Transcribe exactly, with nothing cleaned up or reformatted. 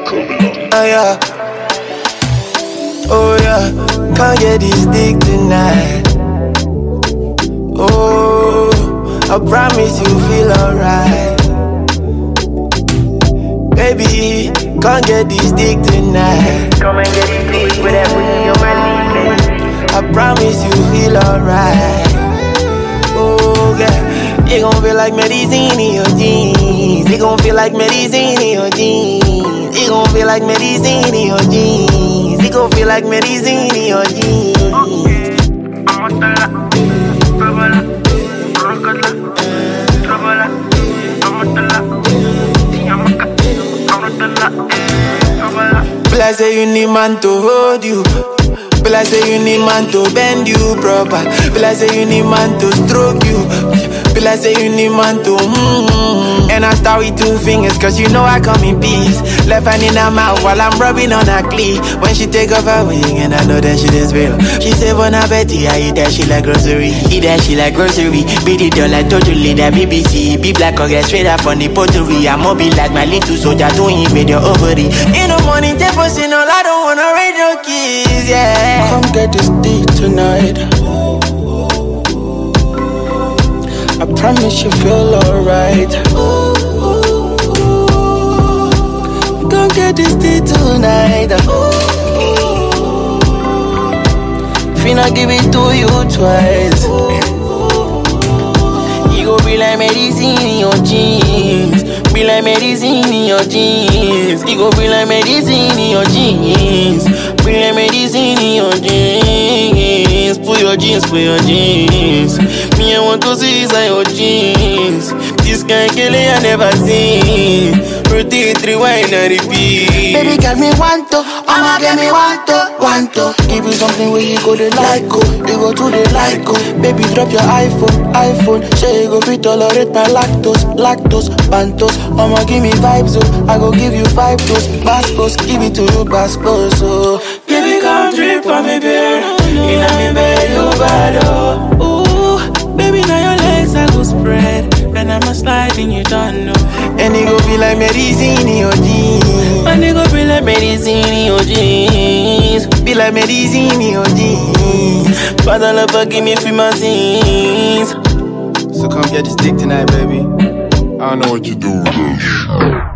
Oh yeah, oh yeah, can't get this dick tonight. Oh, I promise you feel alright. Baby, can't get this dick tonight. Come and get it, please, with that pussy on my knees. I promise you feel alright. Oh yeah, it gon' feel like medicine in your jeans. It gon' feel like medicine in your jeans. It gon' feel like medicine in your jeans. It gon' feel like medicine in your jeans. But I say you need man to hold you. But I say you need man to bend you proper. But I say you need man to stroke you. But I say you need man to mm-hmm. And I start with two fingers cause you know I come in peace. Left hand in her mouth while I'm rubbing on her cleat. When she take off her wing and I know that shit is real. She say Bon Appetit, I eat that shit like grocery. Eat that shit like grocery. Beat it down like totally that B B C. Be black or get straight up from the pottery. I'm mobile like my little soldier to invade your ovary. In the morning, take personal, I don't wanna raise your kids, yeah. Come get this dick tonight. I promise you feel alright. Come get this dick tonight. Finna give it to you twice. You gon' be like medicine in your jeans. Be like medicine in your jeans. You gon' be like medicine in your jeans. Be like medicine in your jeans. Put your jeans, put your jeans. Me, I want to see inside your jeans. This kind of killing I never seen. Rotate, rewind and repeat. Baby girl, me want to. I'ma get me want to. Want to give you something where you go to like go. You go to the like go. Baby, drop your iPhone, iPhone. Say you go fit tolerate my lactose, lactose, bantos. I'ma give me vibes, oh. I go give you five toes, baskos. Give it to you, baskos, oh. Baby, come drip on me, baby. In a me bed, you bad, oh. Ooh, baby, now your legs I go spread. Then I'ma slide in you don't know. And it go be like medicine in your jeans. And it go be like medicine in your jeans. Be like medicine in your jeans. Father love, give me free my sins. So come get this dick tonight, baby. I know what you do with this.